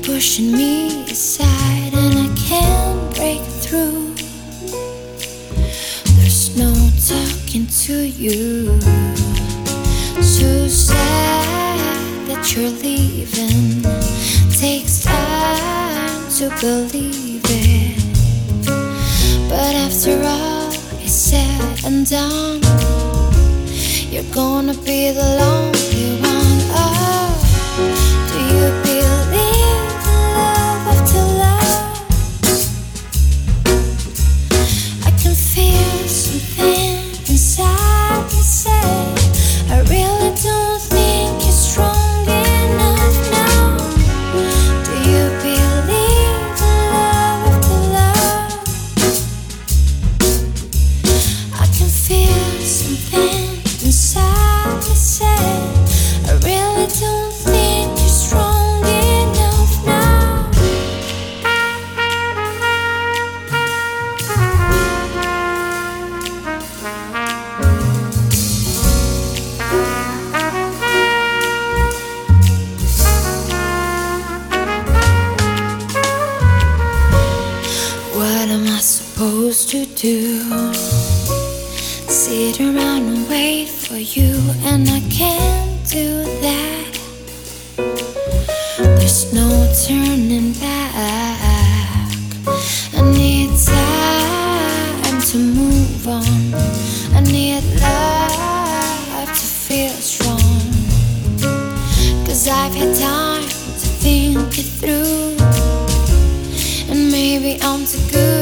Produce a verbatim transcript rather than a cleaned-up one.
pushing me aside and I can't break through. There's no talking to you. So sad that you're leaving. Takes time to believe it, but after all is said and done, you're gonna be the lonely one. Oh, do you believe in love after love? I can feel something inside me say, I really don't think you're strong enough now. Do you believe in love after love? I can feel something inside me say, I really don't think you're strong enough now. What am I supposed to do? Sit around and wait for you, and I can't do that. There's no turning back. I need time to move on. I need love to feel strong. Cause I've had time to think it through, and maybe I'm too good